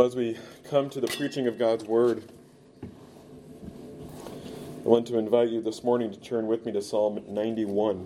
Well, as we come to the preaching of God's Word, I want to invite you this morning to turn with me to Psalm 91.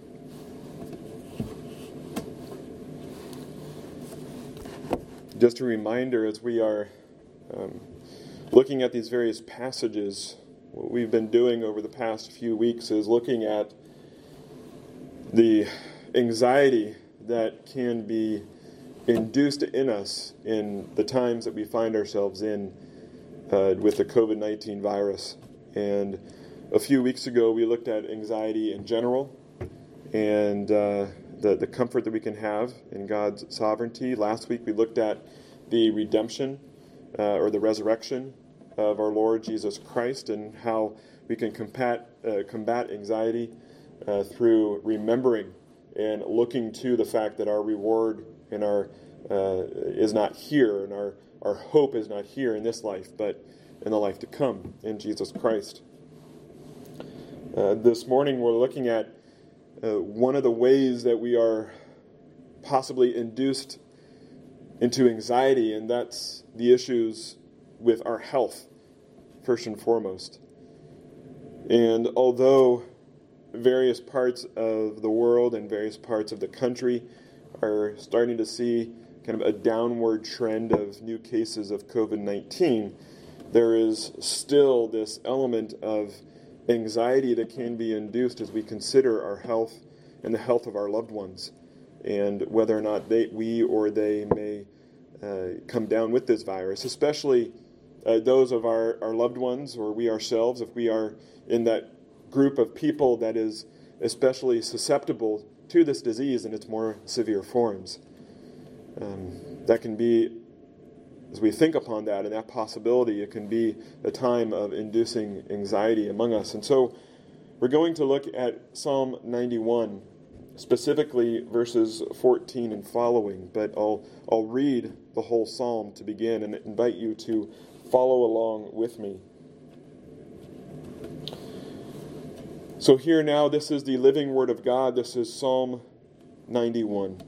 Just a reminder, as we are looking at these various passages, what we've been doing over the past few weeks is looking at the anxiety that can be induced in us in the times that we find ourselves in with the COVID-19 virus. And a few weeks ago, we looked at anxiety in general and the comfort that we can have in God's sovereignty. Last week, we looked at the redemption or the resurrection of our Lord Jesus Christ and how we can combat anxiety through remembering and looking to the fact that our reward and our is not here, and our hope is not here in this life, but in the life to come in Jesus Christ. This morning we're looking at one of the ways that we are possibly induced into anxiety, and that's the issues with our health, first and foremost. And although various parts of the world and various parts of the country are starting to see kind of a downward trend of new cases of COVID-19, there is still this element of anxiety that can be induced as we consider our health and the health of our loved ones, and whether or not we or they may come down with this virus, especially those of our loved ones or we ourselves, if we are in that group of people that is especially susceptible to this disease in its more severe forms. That can be, as we think upon that and that possibility, it can be a time of inducing anxiety among us. And so we're going to look at Psalm 91, specifically verses 14 and following, but I'll read the whole psalm to begin and invite you to follow along with me. So here now, this is the living Word of God. This is Psalm 91.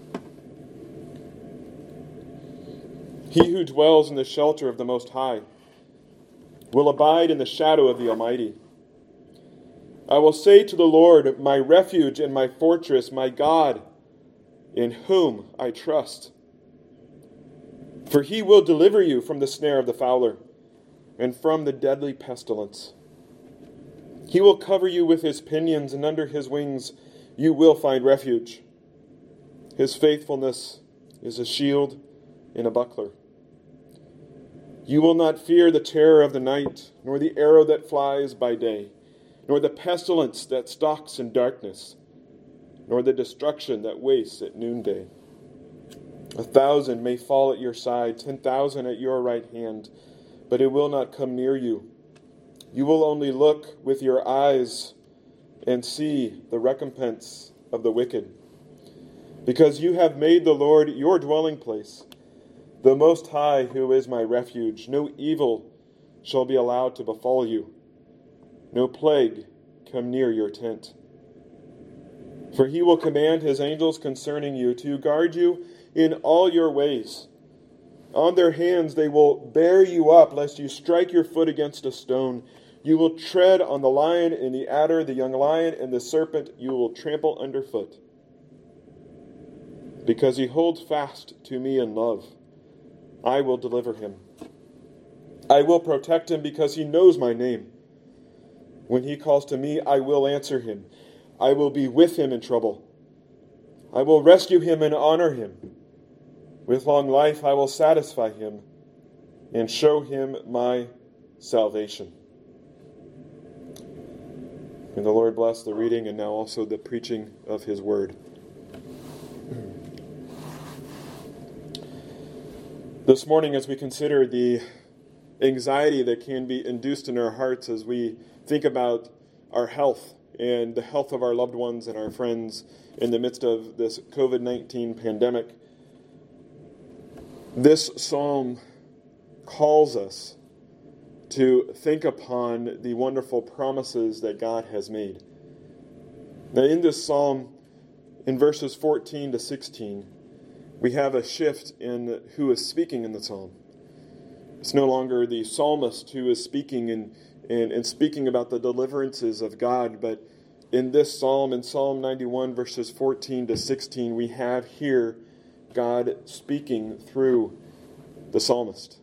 He who dwells in the shelter of the Most High will abide in the shadow of the Almighty. I will say to the Lord, my refuge and my fortress, my God, in whom I trust. For he will deliver you from the snare of the fowler and from the deadly pestilence. He will cover you with his pinions, and under his wings you will find refuge. His faithfulness is a shield and a buckler. You will not fear the terror of the night, nor the arrow that flies by day, nor the pestilence that stalks in darkness, nor the destruction that wastes at noonday. 1,000 may fall at your side, 10,000 at your right hand, but it will not come near you. You will only look with your eyes and see the recompense of the wicked. Because you have made the Lord your dwelling place, the Most High, who is my refuge. No evil shall be allowed to befall you, no plague come near your tent. For he will command his angels concerning you to guard you in all your ways. On their hands they will bear you up, lest you strike your foot against a stone. You will tread on the lion and the adder, the young lion and the serpent you will trample underfoot. Because he holds fast to me in love, I will deliver him. I will protect him because he knows my name. When he calls to me, I will answer him. I will be with him in trouble. I will rescue him and honor him. With long life I will satisfy him and show him my salvation. May the Lord bless the reading and now also the preaching of his word. This morning, as we consider the anxiety that can be induced in our hearts as we think about our health and the health of our loved ones and our friends in the midst of this COVID-19 pandemic, this psalm calls us to think upon the wonderful promises that God has made. Now, in this psalm, in verses 14 to 16, we have a shift in who is speaking in the psalm. It's no longer the psalmist who is speaking and speaking about the deliverances of God, but in this psalm, in Psalm 91, verses 14 to 16, we have here God speaking through the psalmist.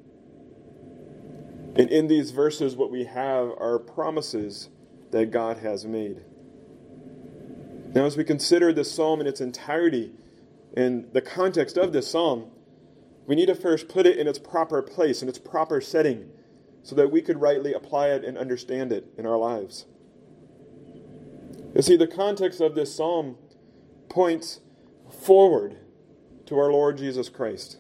And in these verses, what we have are promises that God has made. Now, as we consider this psalm in its entirety, in the context of this psalm, we need to first put it in its proper place, in its proper setting, so that we could rightly apply it and understand it in our lives. You see, the context of this psalm points forward to our Lord Jesus Christ.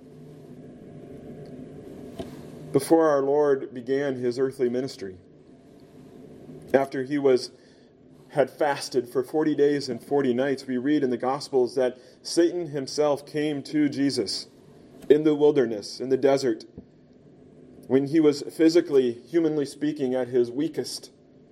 Before our Lord began his earthly ministry, after he had fasted for 40 days and 40 nights, we read in the Gospels that Satan himself came to Jesus in the wilderness, in the desert, when he was physically, humanly speaking, at his weakest.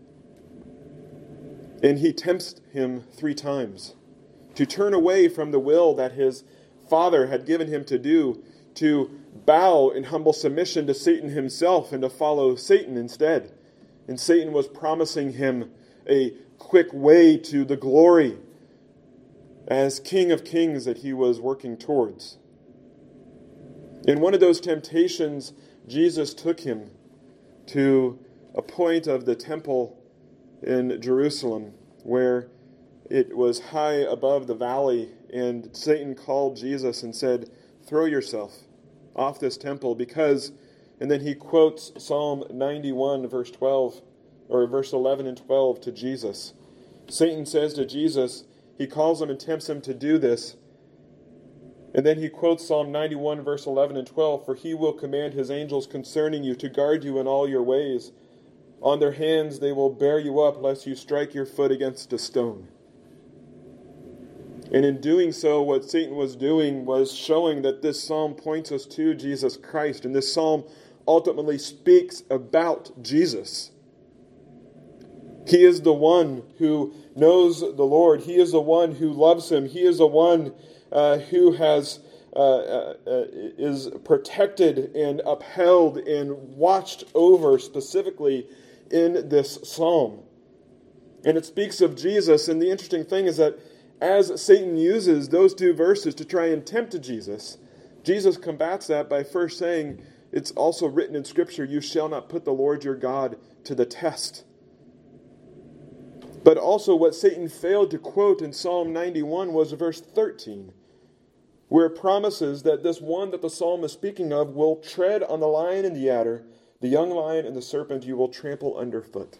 And he tempts him 3 times to turn away from the will that his Father had given him to do, to bow in humble submission to Satan himself and to follow Satan instead. And Satan was promising him a quick way to the glory as King of Kings that he was working towards. In one of those temptations, Jesus took him to a point of the temple in Jerusalem where it was high above the valley, and Satan called Jesus and said, "Throw yourself off this temple because," and then he quotes Psalm 91 verse 12 or verse 11 and 12 to Jesus. Satan says to Jesus, he calls him and tempts him to do this. And then he quotes Psalm 91 verse 11 and 12, "For he will command his angels concerning you to guard you in all your ways. On their hands they will bear you up, lest you strike your foot against a stone." And in doing so, what Satan was doing was showing that this psalm points us to Jesus Christ. And this psalm ultimately speaks about Jesus. He is the one who knows the Lord. He is the one who loves him. He is the one who is protected and upheld and watched over specifically in this psalm. And it speaks of Jesus. And the interesting thing is that as Satan uses those 2 verses to try and tempt Jesus, Jesus combats that by first saying, it's also written in Scripture, "You shall not put the Lord your God to the test." But also what Satan failed to quote in Psalm 91 was verse 13, where it promises that this one that the psalm is speaking of will tread on the lion and the adder, the young lion and the serpent you will trample underfoot.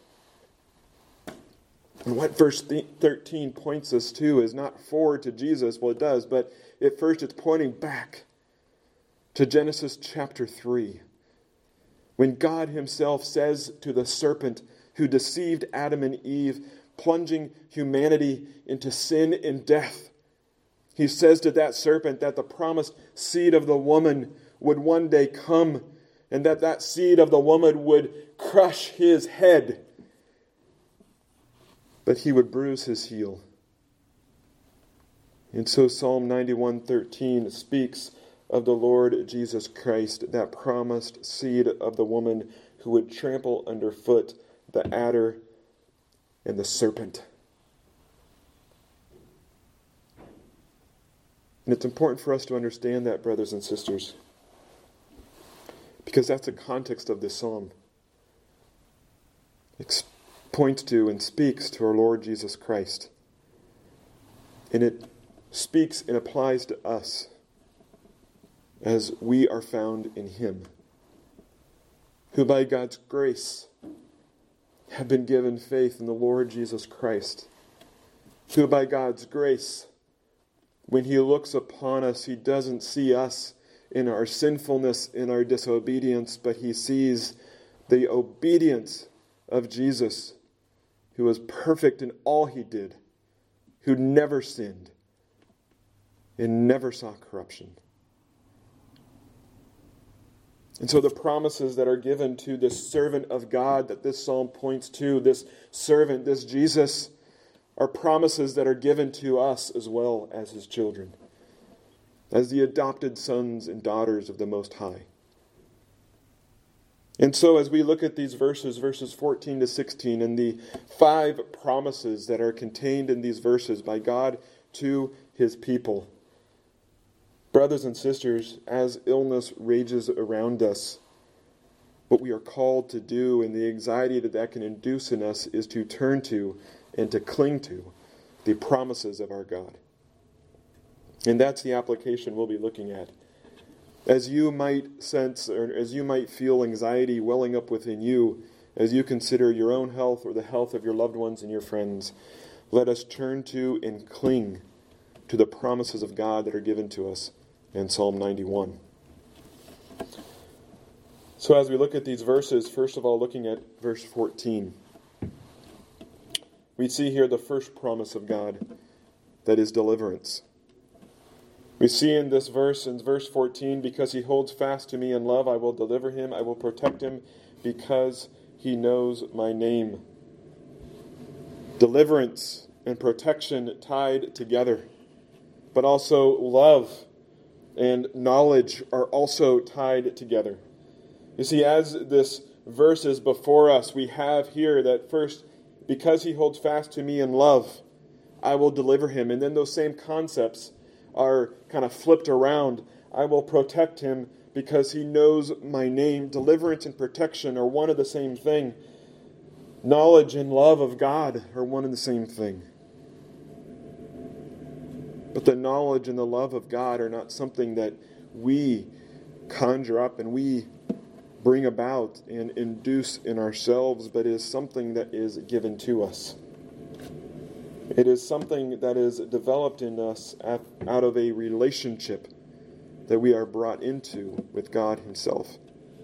And what verse 13 points us to is not forward to Jesus. Well, it does, but at first it's pointing back to Genesis chapter 3, when God himself says to the serpent who deceived Adam and Eve, plunging humanity into sin and death, he says to that serpent that the promised seed of the woman would one day come, and that seed of the woman would crush his head, but he would bruise his heel. And so Psalm 91:13 speaks of the Lord Jesus Christ, that promised seed of the woman who would trample underfoot the adder and the serpent. And it's important for us to understand that, brothers and sisters, because that's the context of this psalm. It points to and speaks to our Lord Jesus Christ. And it speaks and applies to us as we are found in him, who by God's grace have been given faith in the Lord Jesus Christ, who by God's grace, when he looks upon us, he doesn't see us in our sinfulness, in our disobedience, but he sees the obedience of Jesus, who was perfect in all he did, who never sinned and never saw corruption. And so the promises that are given to this servant of God that this psalm points to, this servant, this Jesus, are promises that are given to us as well as his children, as the adopted sons and daughters of the Most High. And so as we look at these verses 14 to 16, and the 5 promises that are contained in these verses by God to his people, brothers and sisters, as illness rages around us, what we are called to do and the anxiety that can induce in us is to turn to and to cling to the promises of our God. And that's the application we'll be looking at. As you might sense, or as you might feel anxiety welling up within you, as you consider your own health or the health of your loved ones and your friends, let us turn to and cling to the promises of God that are given to us in Psalm 91. So as we look at these verses, first of all, looking at verse 14, we see here the first promise of God, that is deliverance. We see in this verse, in verse 14, because he holds fast to me in love, I will deliver him, I will protect him, because he knows my name. Deliverance and protection tied together, but also love and knowledge are also tied together. You see, as this verse is before us, we have here that first, because he holds fast to me in love, I will deliver him. And then those same concepts are kind of flipped around. I will protect him because he knows my name. Deliverance and protection are one and the same thing. Knowledge and love of God are one and the same thing. But the knowledge and the love of God are not something that we conjure up and we bring about and induce in ourselves, but is something that is given to us. It is something that is developed in us out of a relationship that we are brought into with God himself.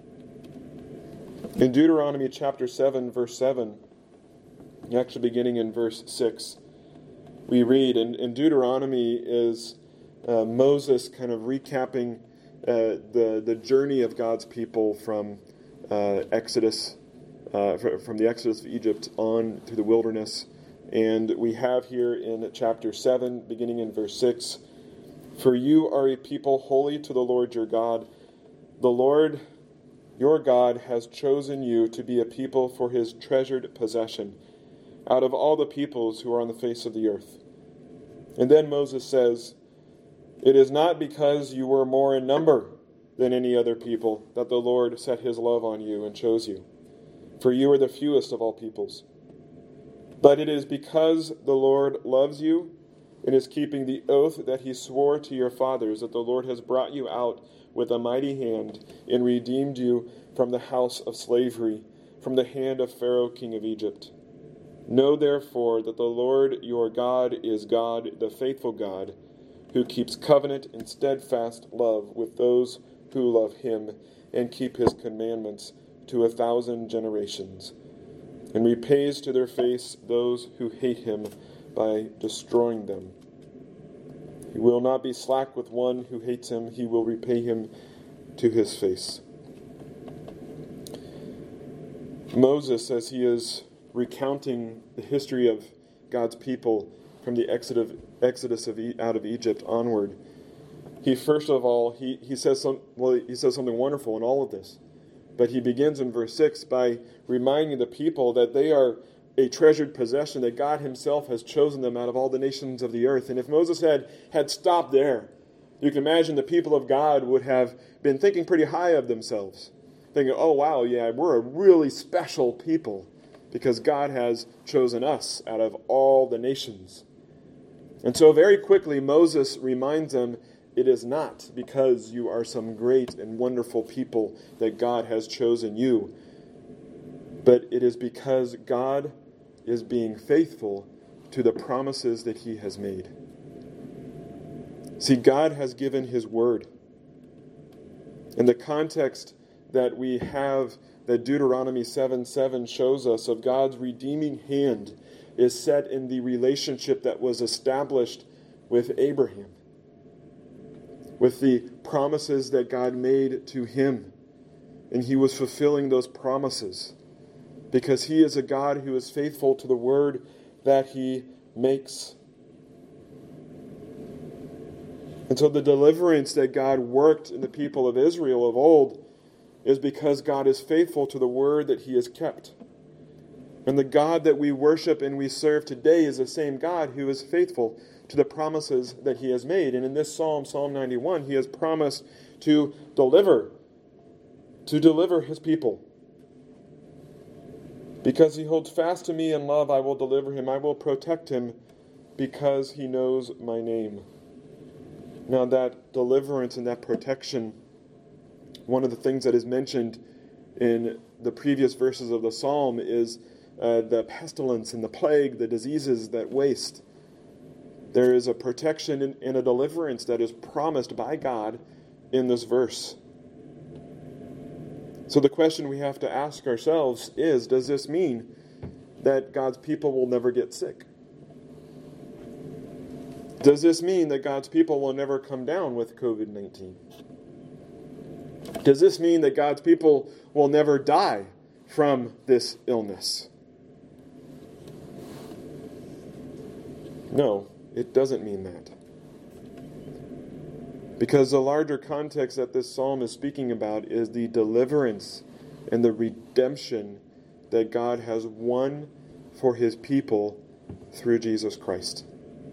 In Deuteronomy chapter 7, verse 7, actually beginning in verse 6, we read, and Deuteronomy is Moses kind of recapping the journey of God's people from Exodus, from the Exodus of Egypt on through the wilderness. And we have here in chapter 7, beginning in verse 6, for you are a people holy to the Lord your God. The Lord your God has chosen you to be a people for his treasured possession out of all the peoples who are on the face of the earth. And then Moses says, it is not because you were more in number than any other people that the Lord set his love on you and chose you. For you are the fewest of all peoples. But it is because the Lord loves you and is keeping the oath that he swore to your fathers that the Lord has brought you out with a mighty hand and redeemed you from the house of slavery, from the hand of Pharaoh, king of Egypt. Know therefore that the Lord your God is God, the faithful God, who keeps covenant and steadfast love with those who love him and keep his commandments to 1,000 generations, and repays to their face those who hate him by destroying them. He will not be slack with one who hates him. He will repay him to his face. Moses, as he is recounting the history of God's people from the exodus out of Egypt onward, he first of all, he says something wonderful in all of this. But he begins in verse 6 by reminding the people that they are a treasured possession, that God himself has chosen them out of all the nations of the earth. And if Moses had stopped there, you can imagine the people of God would have been thinking pretty high of themselves. Thinking, oh wow, yeah, we're a really special people because God has chosen us out of all the nations. And so very quickly Moses reminds them, it is not because you are some great and wonderful people that God has chosen you, but it is because God is being faithful to the promises that he has made. See, God has given his word. In the context that we have, that Deuteronomy 7:7 shows us of God's redeeming hand is set in the relationship that was established with Abraham, with the promises that God made to him. And he was fulfilling those promises because he is a God who is faithful to the word that he makes. And so the deliverance that God worked in the people of Israel of old is because God is faithful to the word that he has kept. And the God that we worship and we serve today is the same God who is faithful to the promises that he has made. And in this psalm, Psalm 91, he has promised to deliver his people. Because he holds fast to me in love, I will deliver him. I will protect him because he knows my name. Now that deliverance and that protection, one of the things that is mentioned in the previous verses of the psalm is the pestilence and the plague, the diseases that waste. There is a protection and a deliverance that is promised by God in this verse. So the question we have to ask ourselves is, does this mean that God's people will never get sick? Does this mean that God's people will never come down with COVID-19? Does this mean that God's people will never die from this illness? No, it doesn't mean that. Because the larger context that this psalm is speaking about is the deliverance and the redemption that God has won for his people through Jesus Christ.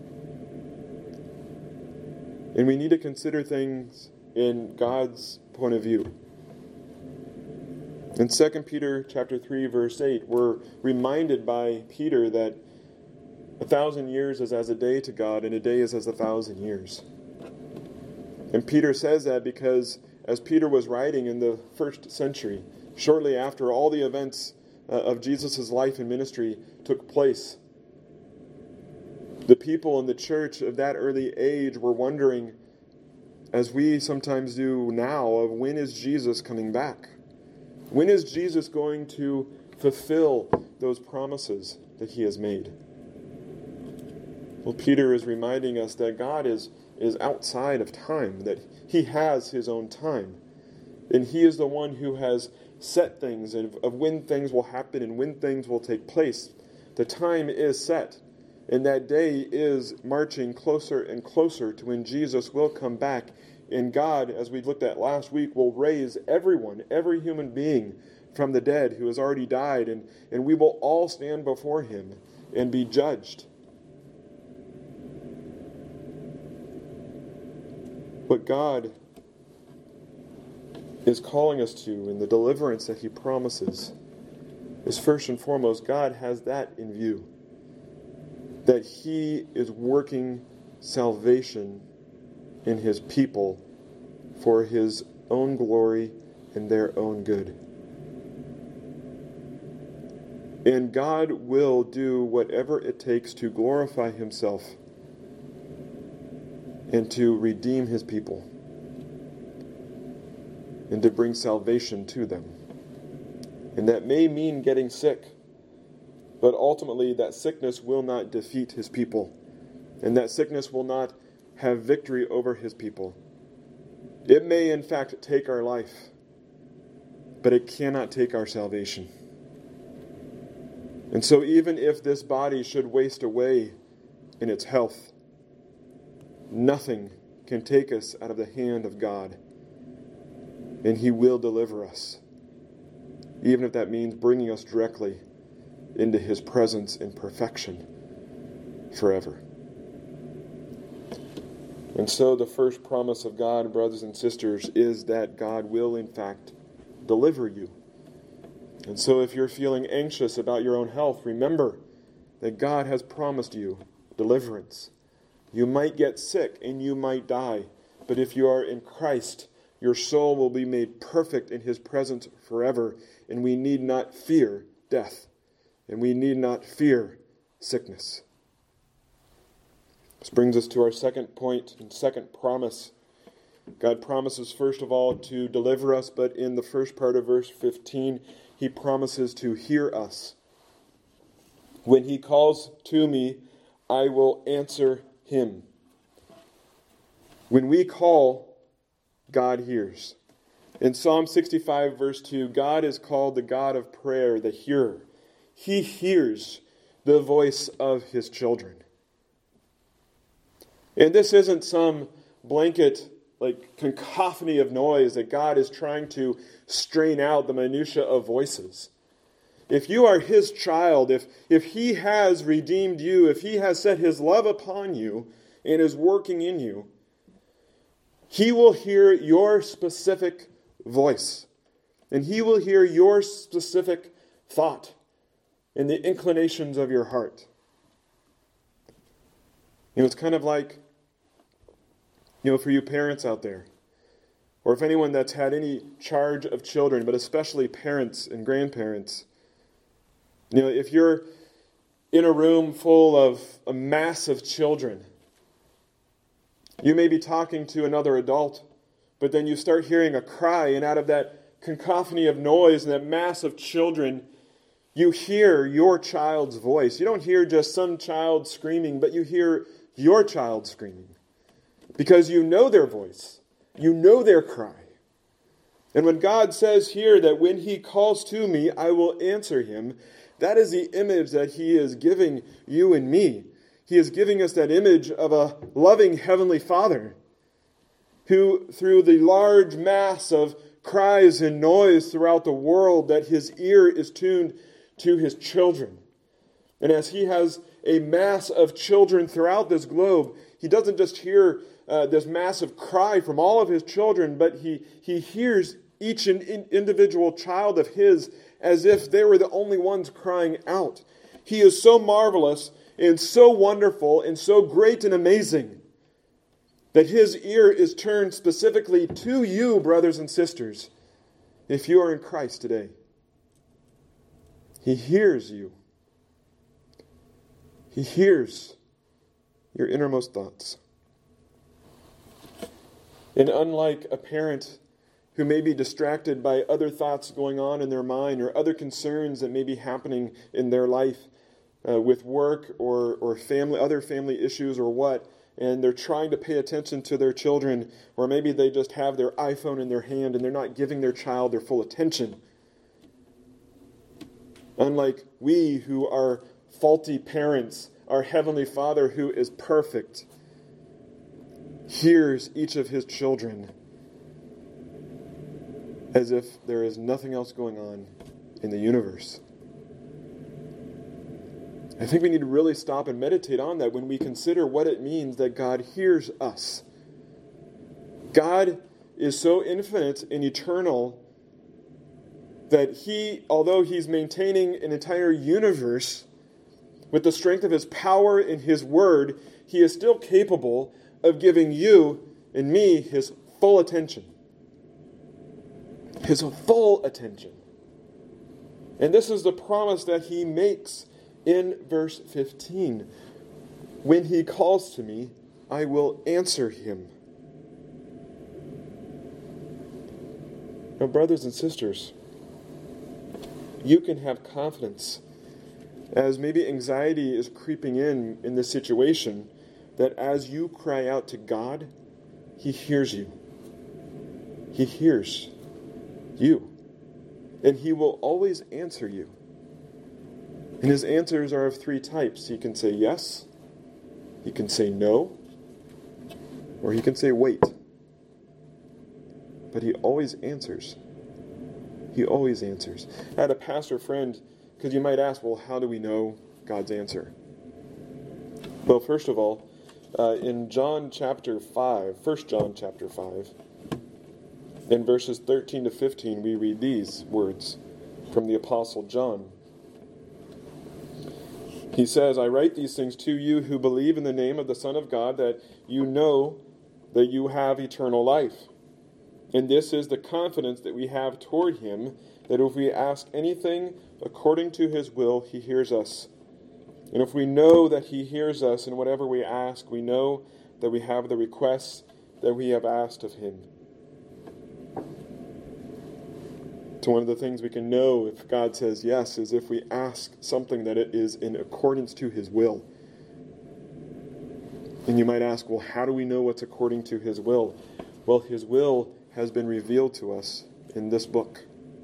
And we need to consider things in God's point of view. In 2 Peter chapter 3, verse 8, we're reminded by Peter that 1,000 years is as a day to God, and a day is as 1,000 years. And Peter says that because as Peter was writing in the first century, shortly after all the events of Jesus' life and ministry took place, the people in the church of that early age were wondering, as we sometimes do now, of when is Jesus coming back? When is Jesus going to fulfill those promises that he has made? Well, Peter is reminding us that God is outside of time, that he has his own time. And he is the one who has set things of when things will happen and when things will take place. The time is set, and that day is marching closer and closer to when Jesus will come back. And God, as we looked at last week, will raise everyone, every human being from the dead who has already died, and we will all stand before him and be judged. What God is calling us to in the deliverance that he promises is first and foremost, God has that in view. That he is working salvation in his people for his own glory and their own good. And God will do whatever it takes to glorify himself and to redeem his people and to bring salvation to them. And that may mean getting sick, but ultimately that sickness will not defeat his people, and that sickness will not have victory over his people. It may in fact take our life, but it cannot take our salvation. And so even if this body should waste away in its health, nothing can take us out of the hand of God. And he will deliver us, even if that means bringing us directly into his presence in perfection forever. And so the first promise of God, brothers and sisters, is that God will in fact deliver you. And so if you're feeling anxious about your own health, remember that God has promised you deliverance. You might get sick and you might die, but if you are in Christ, your soul will be made perfect in his presence forever, and we need not fear death, and we need not fear sickness. This brings us to our second point and second promise. God promises, first of all, to deliver us, but in the first part of verse 15, he promises to hear us. When he calls to me, I will answer him. When we call, God hears. In Psalm 65, verse 2, God is called the God of prayer, the hearer. He hears the voice of his children. And this isn't some blanket like cacophony of noise that God is trying to strain out the minutia of voices. If you are his child, if he has redeemed you, if he has set his love upon you and is working in you, he will hear your specific voice. And he will hear your specific thought and the inclinations of your heart. It's kind of like, for you parents out there, or if anyone that's had any charge of children, but especially parents and grandparents, if you're in a room full of a mass of children, you may be talking to another adult, but then you start hearing a cry, and out of that cacophony of noise and that mass of children, you hear your child's voice. You don't hear just some child screaming, but you hear your child screaming. Because you know their voice. You know their cry. And when God says here that when he calls to me, I will answer him, that is the image that he is giving you and me. He is giving us that image of a loving heavenly Father who, through the large mass of cries and noise throughout the world, that his ear is tuned to his children. And as he has a mass of children throughout this globe, he doesn't just hear this massive cry from all of his children, but he hears each individual child of his as if they were the only ones crying out. He is so marvelous and so wonderful and so great and amazing that his ear is turned specifically to you, brothers and sisters, if you are in Christ today. He hears you. He hears your innermost thoughts. And unlike a parent who may be distracted by other thoughts going on in their mind or other concerns that may be happening in their life with work or family, other family issues or what, and they're trying to pay attention to their children, or maybe they just have their iPhone in their hand and they're not giving their child their full attention. Unlike we who are faulty parents, our Heavenly Father who is perfect hears each of his children as if there is nothing else going on in the universe. I think we need to really stop and meditate on that when we consider what it means that God hears us. God is so infinite and eternal that he, although he's maintaining an entire universe with the strength of his power and his word, he is still capable of giving you and me his full attention. His full attention. And this is the promise that he makes in verse 15. When he calls to me, I will answer him. Now, brothers and sisters, you can have confidence as maybe anxiety is creeping in this situation, that as you cry out to God, he hears you. He hears you. And he will always answer you. And his answers are of three types. He can say yes, he can say no, or he can say wait. But he always answers. He always answers. I had a pastor friend, because you might ask, well, how do we know God's answer? Well, first of all, in John chapter 5, 1 John chapter 5, in verses 13 to 15, we read these words from the Apostle John. He says, I write these things to you who believe in the name of the Son of God, that you know that you have eternal life. And this is the confidence that we have toward him, that if we ask anything according to his will, he hears us. And if we know that he hears us in whatever we ask, we know that we have the requests that we have asked of him. So one of the things we can know if God says yes is if we ask something that it is in accordance to his will. And you might ask, well, how do we know what's according to his will? Well, his will has been revealed to us in this book.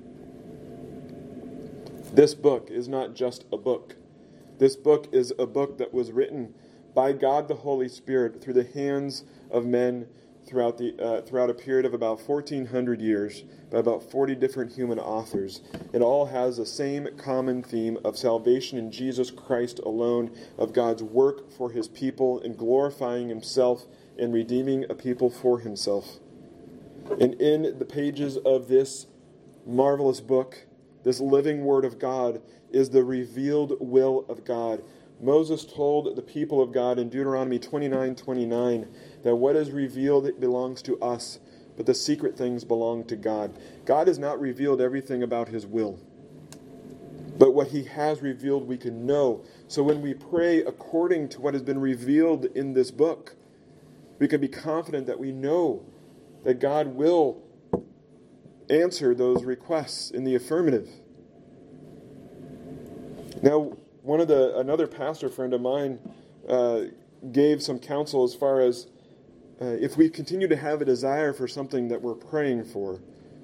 This book is not just a book. This book is a book that was written by God the Holy Spirit through the hands of men throughout a period of about 1,400 years by about 40 different human authors. It all has the same common theme of salvation in Jesus Christ alone, of God's work for his people in glorifying himself and redeeming a people for himself. And in the pages of this marvelous book, this living word of God, is the revealed will of God. Moses told the people of God in Deuteronomy 29:29 that what is revealed belongs to us, but the secret things belong to God. God has not revealed everything about his will, but what he has revealed we can know. So when we pray according to what has been revealed in this book, we can be confident that we know that God will answer those requests in the affirmative. Now, another pastor friend of mine gave some counsel as far as if we continue to have a desire for something that we're praying for,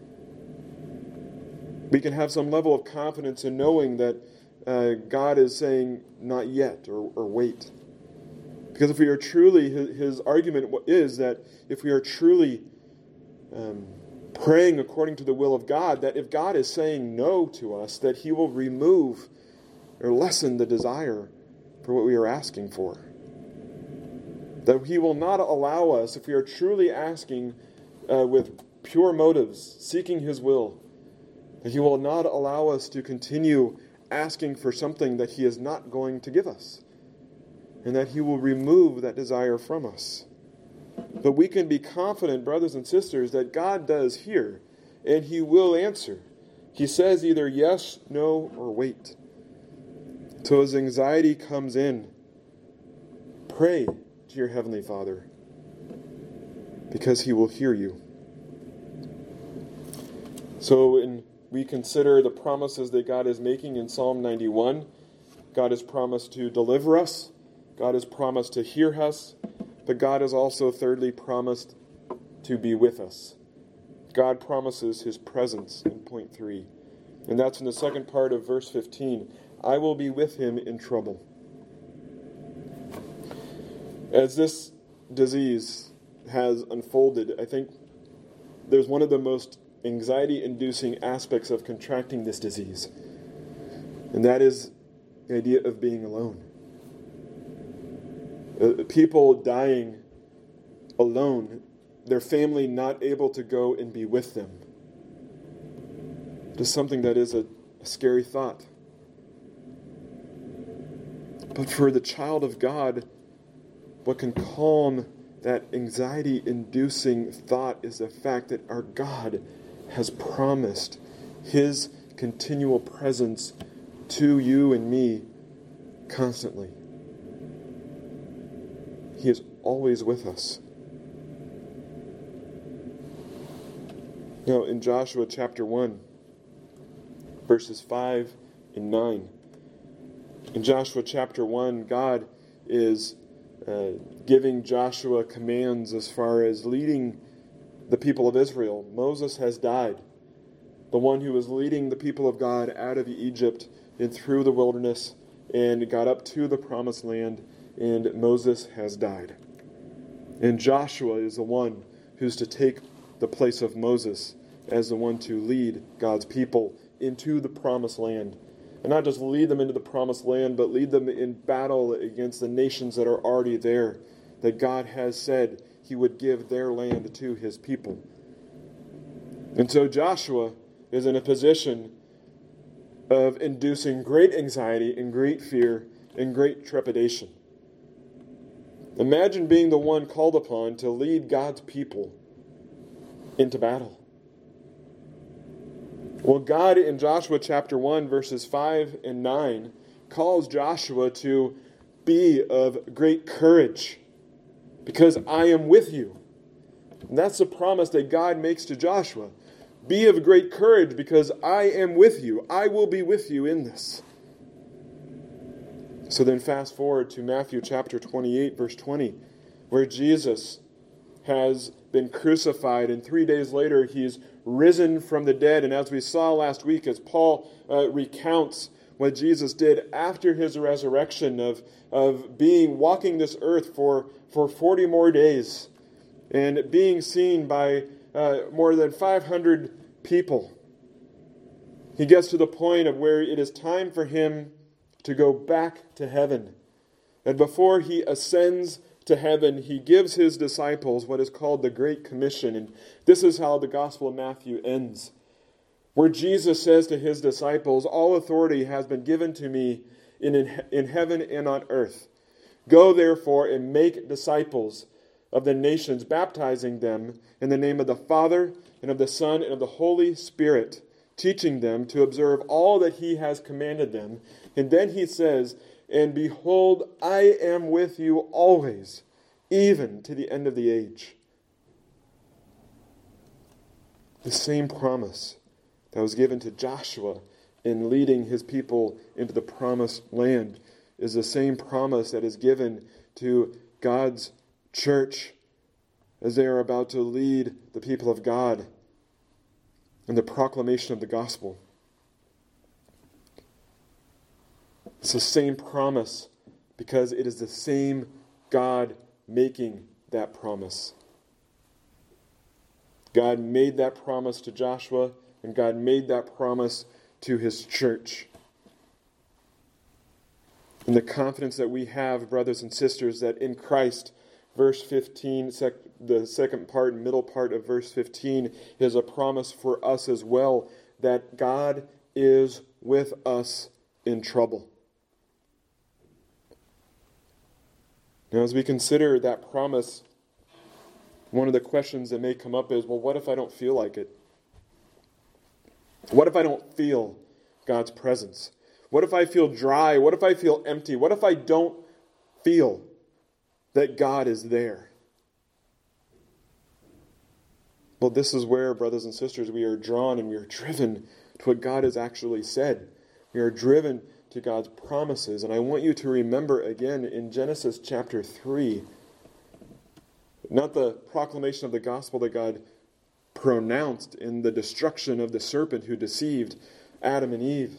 we can have some level of confidence in knowing that God is saying not yet or wait. Because if we are truly, his argument is that if we are truly praying according to the will of God, that if God is saying no to us, that he will remove or lessen the desire for what we are asking for. That he will not allow us, if we are truly asking with pure motives, seeking his will, that he will not allow us to continue asking for something that he is not going to give us, and that he will remove that desire from us. But we can be confident, brothers and sisters, that God does hear, and he will answer. He says either yes, no, or wait. So as anxiety comes in, pray to your Heavenly Father, because he will hear you. So when we consider the promises that God is making in Psalm 91, God has promised to deliver us, God has promised to hear us, but God has also thirdly promised to be with us. God promises his presence in point 3. And that's in the second part of verse 15. I will be with him in trouble. As this disease has unfolded, I think there's one of the most anxiety-inducing aspects of contracting this disease. And that is the idea of being alone. People dying alone, their family not able to go and be with them. Just something that is a scary thought. But for the child of God, what can calm that anxiety-inducing thought is the fact that our God has promised his continual presence to you and me constantly. He is always with us. Now, in Joshua chapter 1, verses 5 and 9, in Joshua chapter 1, God is giving Joshua commands as far as leading the people of Israel. Moses has died, the one who was leading the people of God out of Egypt and through the wilderness and got up to the promised land, and Moses has died. And Joshua is the one who's to take the place of Moses as the one to lead God's people into the promised land. And not just lead them into the promised land, but lead them in battle against the nations that are already there, that God has said he would give their land to his people. And so Joshua is in a position of inducing great anxiety and great fear and great trepidation. Imagine being the one called upon to lead God's people into battle. Well, God in Joshua chapter 1, verses 5 and 9, calls Joshua to be of great courage, because I am with you. And that's the promise that God makes to Joshua. Be of great courage, because I am with you. I will be with you in this. So then fast forward to Matthew chapter 28, verse 20, where Jesus has been crucified, and 3 days later he's risen from the dead. And as we saw last week, as Paul recounts what Jesus did after his resurrection of walking this earth for 40 more days, and being seen by more than 500 people. He gets to the point of where it is time for him to go back to heaven. And before he ascends to heaven, he gives his disciples what is called the Great Commission. And this is how the Gospel of Matthew ends, where Jesus says to his disciples, "All authority has been given to me in heaven and on earth. Go therefore and make disciples of the nations, baptizing them in the name of the Father and of the Son and of the Holy Spirit, teaching them to observe all that he has commanded them." And then he says, "And behold, I am with you always, even to the end of the age." The same promise that was given to Joshua in leading his people into the promised land is the same promise that is given to God's church as they are about to lead the people of God in the proclamation of the gospel. It's the same promise because it is the same God making that promise. God made that promise to Joshua, and God made that promise to his church. And the confidence that we have, brothers and sisters, that in Christ, verse 15, the second part and middle part of verse 15, is a promise for us as well, that God is with us in trouble. Now, as we consider that promise, one of the questions that may come up is, well, what if I don't feel like it? What if I don't feel God's presence? What if I feel dry? What if I feel empty? What if I don't feel that God is there? Well, this is where, brothers and sisters, we are drawn and we are driven to what God has actually said. We are driven to God's promises. And I want you to remember again in Genesis chapter 3, not the proclamation of the gospel that God pronounced in the destruction of the serpent who deceived Adam and Eve,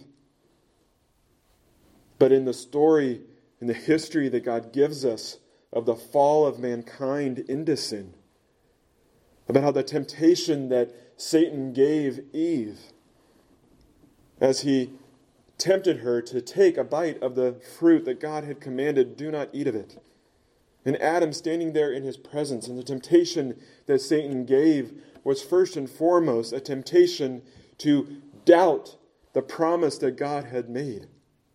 but in the story, in the history that God gives us of the fall of mankind into sin, about how the temptation that Satan gave Eve as he tempted her to take a bite of the fruit that God had commanded, "Do not eat of it." And Adam standing there in his presence, and the temptation that Satan gave was first and foremost a temptation to doubt the promise that God had made.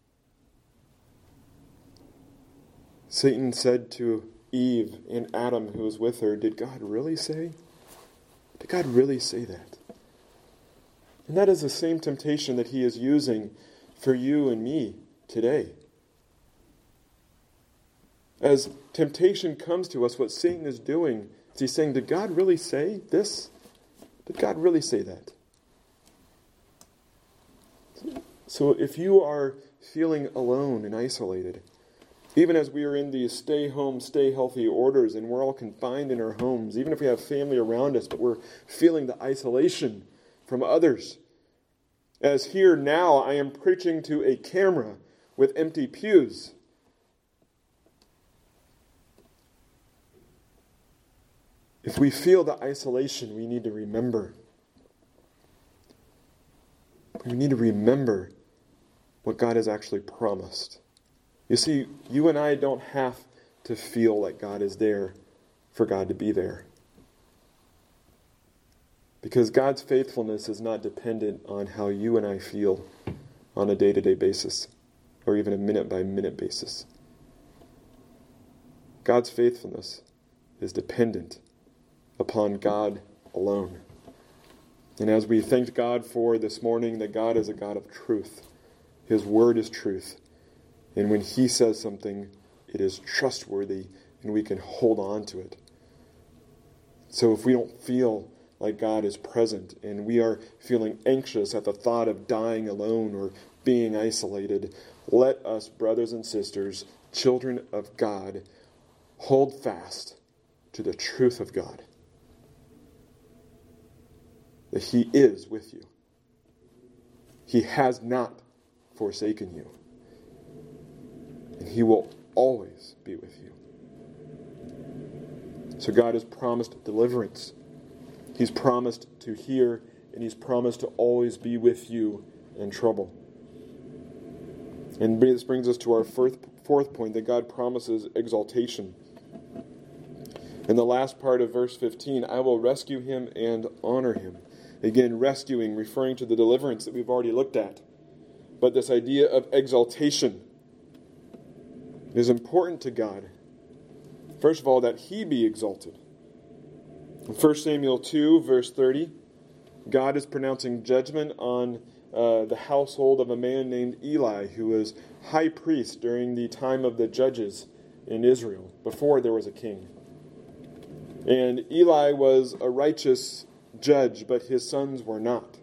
Satan said to Eve and Adam, who was with her, "Did God really say? Did God really say that?" And that is the same temptation that he is using for you and me today. As temptation comes to us, what Satan is doing is he's saying, "Did God really say this? Did God really say that?" So if you are feeling alone and isolated, even as we are in these stay home, stay healthy orders, and we're all confined in our homes, even if we have family around us, but we're feeling the isolation from others. As here now, I am preaching to a camera with empty pews. If we feel the isolation, we need to remember. We need to remember what God has actually promised. You see, you and I don't have to feel like God is there for God to be there. Because God's faithfulness is not dependent on how you and I feel on a day-to-day basis, or even a minute-by-minute basis. God's faithfulness is dependent upon God alone. And as we thanked God for this morning, that God is a God of truth. His word is truth. And when he says something, it is trustworthy, and we can hold on to it. So if we don't feel like God is present, and we are feeling anxious at the thought of dying alone or being isolated, let us, brothers and sisters, children of God, hold fast to the truth of God. That he is with you. He has not forsaken you. And he will always be with you. So God has promised deliverance. He's promised to hear, and He's promised to always be with you in trouble. And this brings us to our fourth point, that God promises exaltation. In the last part of verse 15, I will rescue him and honor him. Again, rescuing, referring to the deliverance that we've already looked at. But this idea of exaltation is important to God. First of all, that He be exalted. In 1 Samuel 2, verse 30, God is pronouncing judgment on the household of a man named Eli, who was high priest during the time of the judges in Israel, before there was a king. And Eli was a righteous judge, but his sons were not.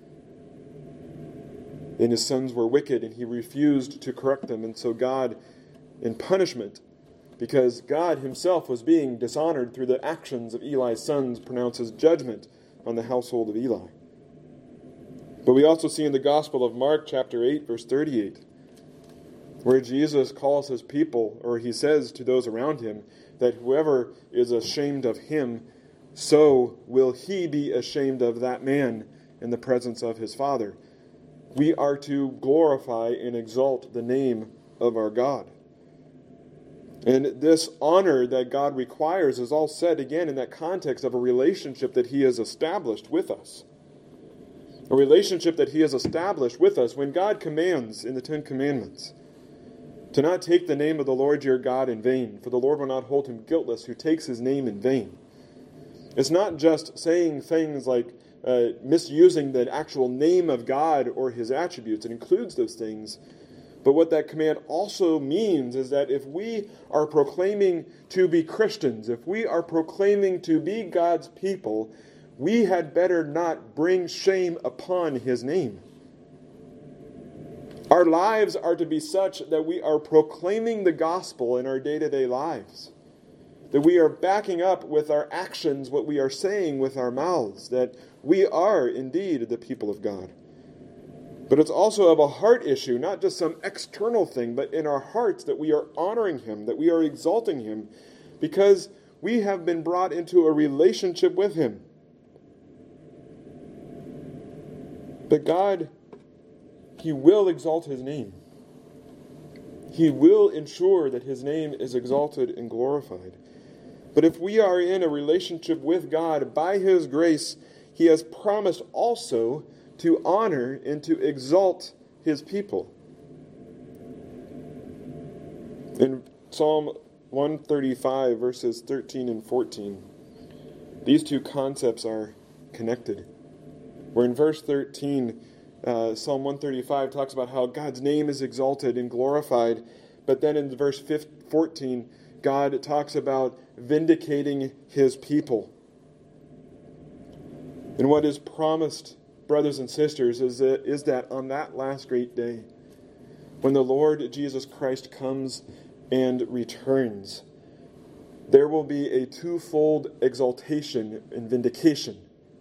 And his sons were wicked, and he refused to correct them. And so God, in punishment, because God himself was being dishonored through the actions of Eli's sons, pronounces judgment on the household of Eli. But we also see in the Gospel of Mark, chapter 8, verse 38, where Jesus calls his people, or he says to those around him, that whoever is ashamed of him, so will he be ashamed of that man in the presence of his Father. We are to glorify and exalt the name of our God. And this honor that God requires is all said again in that context of a relationship that He has established with us. A relationship that He has established with us when God commands in the Ten Commandments to not take the name of the Lord your God in vain, for the Lord will not hold him guiltless who takes His name in vain. It's not just saying things like misusing the actual name of God or His attributes. It includes those things. But what that command also means is that if we are proclaiming to be Christians, if we are proclaiming to be God's people, we had better not bring shame upon His name. Our lives are to be such that we are proclaiming the gospel in our day-to-day lives. That we are backing up with our actions what we are saying with our mouths. That we are indeed the people of God. But it's also of a heart issue, not just some external thing, but in our hearts that we are honoring Him, that we are exalting Him, because we have been brought into a relationship with Him. But God, He will exalt His name. He will ensure that His name is exalted and glorified. But if we are in a relationship with God, by His grace, He has promised also to honor and to exalt His people. In Psalm 135, verses 13 and 14, these two concepts are connected. Where in verse 13, Psalm 135 talks about how God's name is exalted and glorified, but then in verse 14, God talks about vindicating His people. And what is promised, brothers and sisters, is that on that last great day, when the Lord Jesus Christ comes and returns, there will be a twofold exaltation and vindication.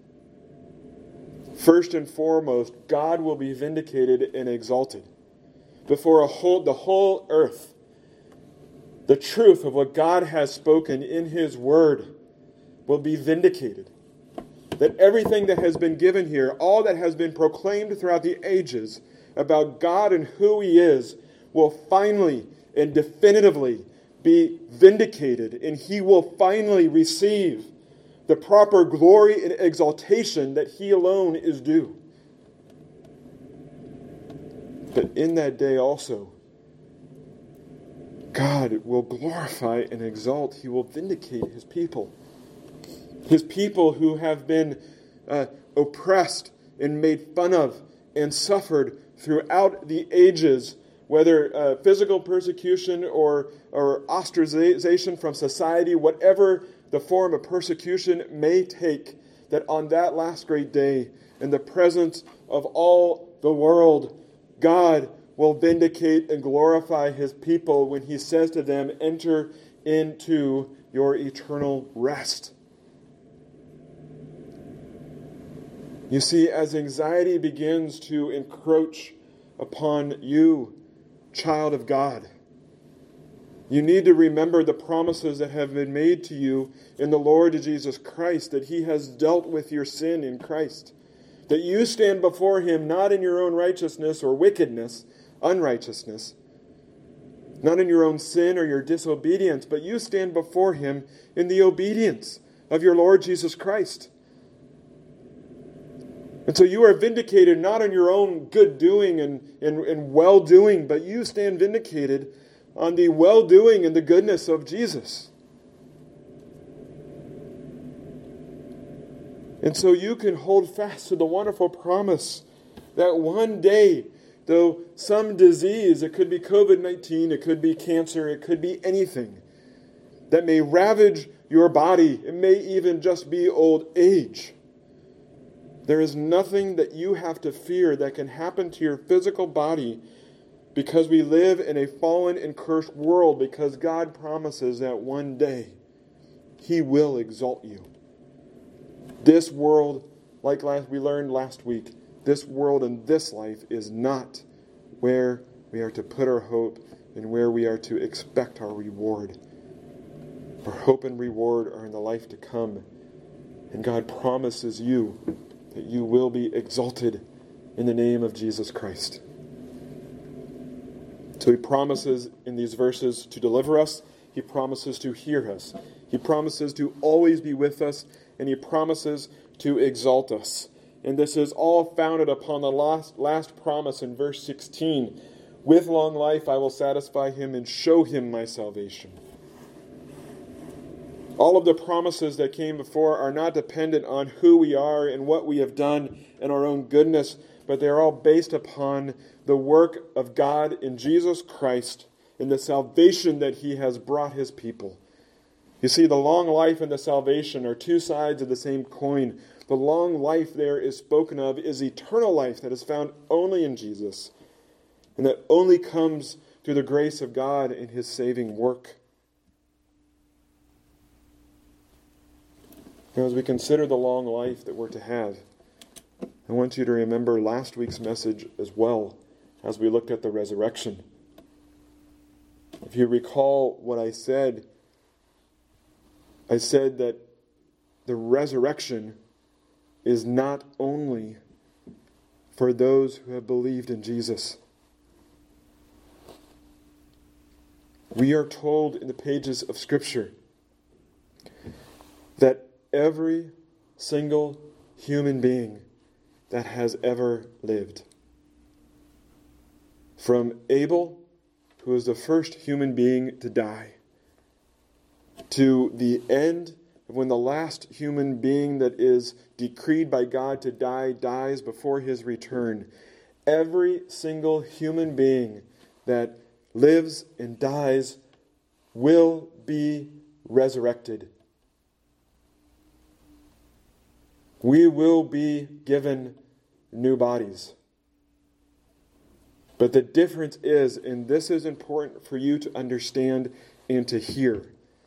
First and foremost, God will be vindicated and exalted. Before the whole earth, the truth of what God has spoken in His Word will be vindicated. That everything that has been given here, all that has been proclaimed throughout the ages about God and who He is, will finally and definitively be vindicated, and He will finally receive the proper glory and exaltation that He alone is due. But in that day also, God will glorify and exalt. He will vindicate His people. His people who have been oppressed and made fun of and suffered throughout the ages, whether physical persecution or ostracization from society, whatever the form of persecution may take, that on that last great day, in the presence of all the world, God will vindicate and glorify His people when He says to them, "Enter into your eternal rest." You see, as anxiety begins to encroach upon you, child of God, You need to remember the promises that have been made to you in the Lord Jesus Christ, that He has dealt with your sin in Christ. That you stand before Him not in your own righteousness or wickedness, unrighteousness, not in your own sin or your disobedience, but you stand before Him in the obedience of your Lord Jesus Christ. And so you are vindicated not on your own good doing and well-doing, but you stand vindicated on the well-doing and the goodness of Jesus. And so you can hold fast to the wonderful promise that one day, though some disease, it could be COVID-19, it could be cancer, it could be anything that may ravage your body, it may even just be old age. There is nothing that you have to fear that can happen to your physical body because we live in a fallen and cursed world, because God promises that one day He will exalt you. This world, like we learned last week, this world and this life is not where we are to put our hope and where we are to expect our reward. Our hope and reward are in the life to come. And God promises you that you will be exalted in the name of Jesus Christ. So He promises in these verses to deliver us. He promises to hear us. He promises to always be with us. And He promises to exalt us. And this is all founded upon the last promise in verse 16. With long life I will satisfy him and show him my salvation. All of the promises that came before are not dependent on who we are and what we have done in our own goodness, but they are all based upon the work of God in Jesus Christ and the salvation that He has brought His people. You see, the long life and the salvation are two sides of the same coin. The long life there is spoken of is eternal life that is found only in Jesus, and that only comes through the grace of God and His saving work. Now, as we consider the long life that we're to have, I want you to remember last week's message as well as we looked at the resurrection. If you recall what I said that the resurrection is not only for those who have believed in Jesus. We are told in the pages of Scripture that every single human being that has ever lived, from Abel, who was the first human being to die, to the end of when the last human being that is decreed by God to die dies before His return, every single human being that lives and dies will be resurrected. We will be given new bodies. But the difference is, and this is important for you to understand and to hear,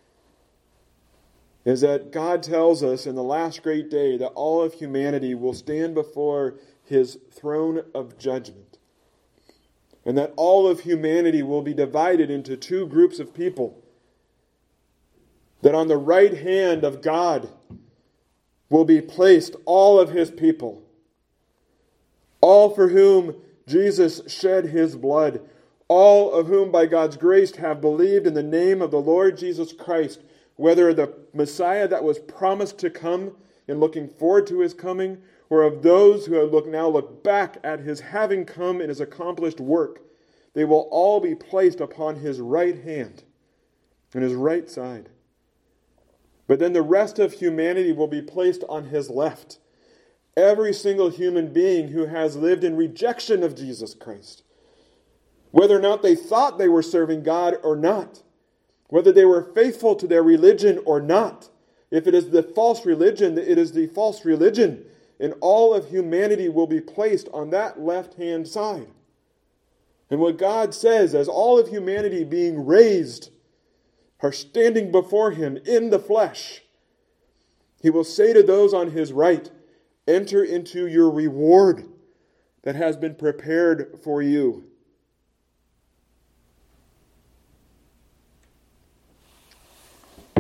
is that God tells us in the last great day that all of humanity will stand before His throne of judgment. And that all of humanity will be divided into two groups of people. That on the right hand of God will be placed all of His people. All for whom Jesus shed His blood. All of whom by God's grace have believed in the name of the Lord Jesus Christ. Whether the Messiah that was promised to come and looking forward to His coming, or of those who now look back at His having come and His accomplished work, they will all be placed upon His right hand and His right side. But then the rest of humanity will be placed on His left. Every single human being who has lived in rejection of Jesus Christ, whether or not they thought they were serving God or not, whether they were faithful to their religion or not. If it is the false religion, it is the false religion. And all of humanity will be placed on that left-hand side. And what God says, as all of humanity being raised, are standing before Him in the flesh, He will say to those on His right, enter into your reward that has been prepared for you.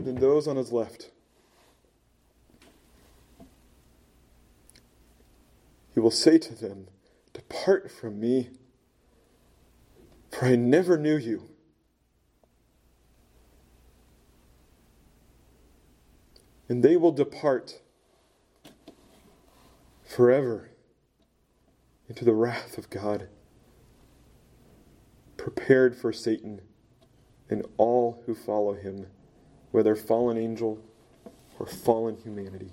than those on his left. He will say to them, "Depart from me, for I never knew you." And they will depart forever into the wrath of God, prepared for Satan and all who follow him, whether fallen angel or fallen humanity.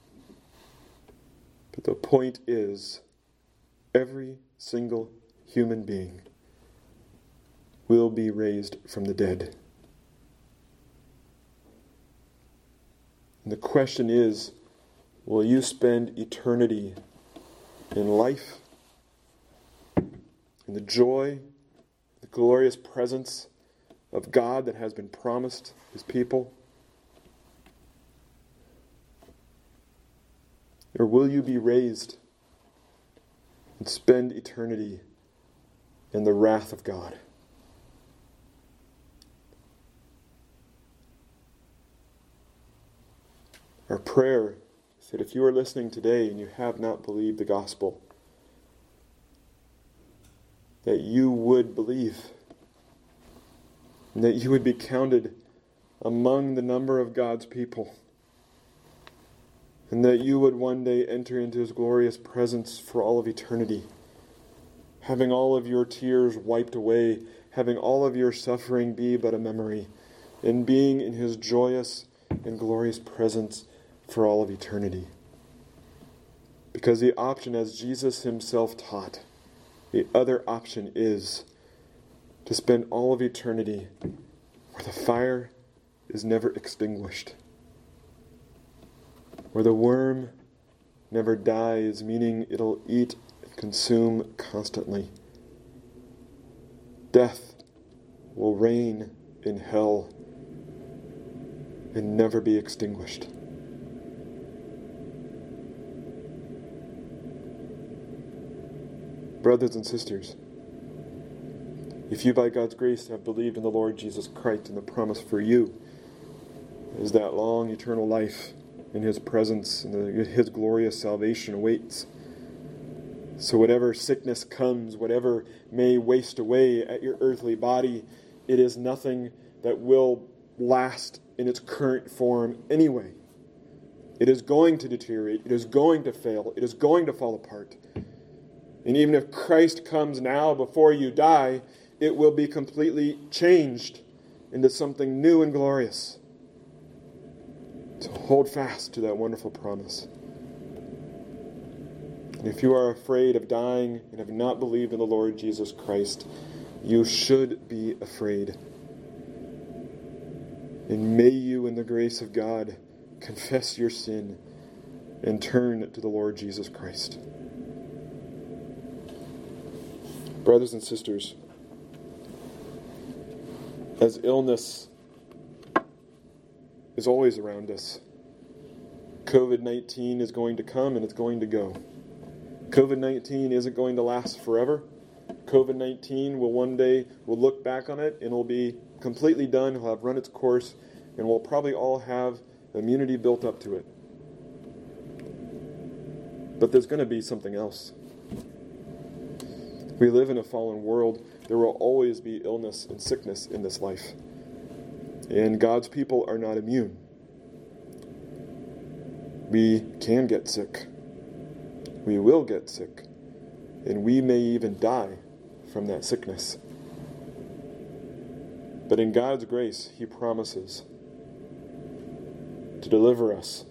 But the point is, every single human being will be raised from the dead. And the question is, will you spend eternity in life, in the joy, the glorious presence of God that has been promised his people? Or will you be raised and spend eternity in the wrath of God? Our prayer is that if you are listening today and you have not believed the gospel, that you would believe, and that you would be counted among the number of God's people, and that you would one day enter into his glorious presence for all of eternity, having all of your tears wiped away, having all of your suffering be but a memory, and being in his joyous and glorious presence for all of eternity. Because the option, as Jesus himself taught, the other option is to spend all of eternity where the fire is never extinguished, where the worm never dies, meaning it'll eat and consume constantly. Death will reign in hell and never be extinguished. Brothers and sisters, if you by God's grace have believed in the Lord Jesus Christ, and the promise for you is that long eternal life in his presence, and his glorious salvation awaits. So whatever sickness comes, whatever may waste away at your earthly body, it is nothing that will last in its current form anyway. It is going to deteriorate, it is going to fail, it is going to fall apart. And even if Christ comes now before you die, it will be completely changed into something new and glorious. So hold fast to that wonderful promise. And if you are afraid of dying and have not believed in the Lord Jesus Christ, you should be afraid. And may you, in the grace of God, confess your sin and turn to the Lord Jesus Christ. Brothers and sisters, as illness is always around us, COVID-19 is going to come and it's going to go. COVID-19 isn't going to last forever. COVID-19 will one day, we'll look back on it and it'll be completely done, it'll have run its course, and we'll probably all have immunity built up to it. But there's going to be something else. We live in a fallen world. There will always be illness and sickness in this life. And God's people are not immune. We can get sick. We will get sick. And we may even die from that sickness. But in God's grace, he promises to deliver us.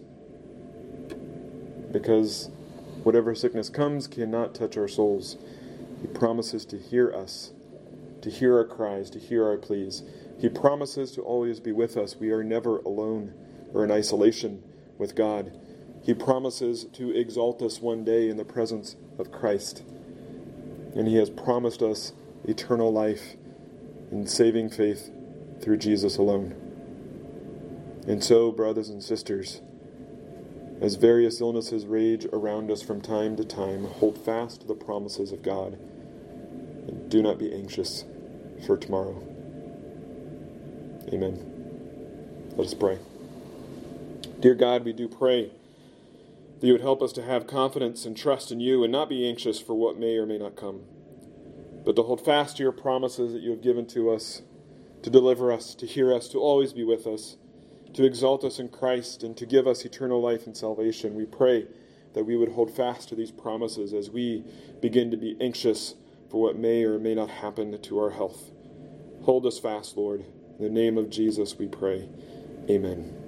Because whatever sickness comes cannot touch our souls. He promises to hear us, to hear our cries, to hear our pleas. He promises to always be with us. We are never alone or in isolation with God. He promises to exalt us one day in the presence of Christ. And he has promised us eternal life and saving faith through Jesus alone. And so, brothers and sisters, as various illnesses rage around us from time to time, hold fast to the promises of God. And do not be anxious for tomorrow. Amen. Let us pray. Dear God, we do pray that you would help us to have confidence and trust in you and not be anxious for what may or may not come, but to hold fast to your promises that you have given to us, to deliver us, to hear us, to always be with us, to exalt us in Christ, and to give us eternal life and salvation. We pray that we would hold fast to these promises as we begin to be anxious for what may or may not happen to our health. Hold us fast, Lord. In the name of Jesus we pray. Amen.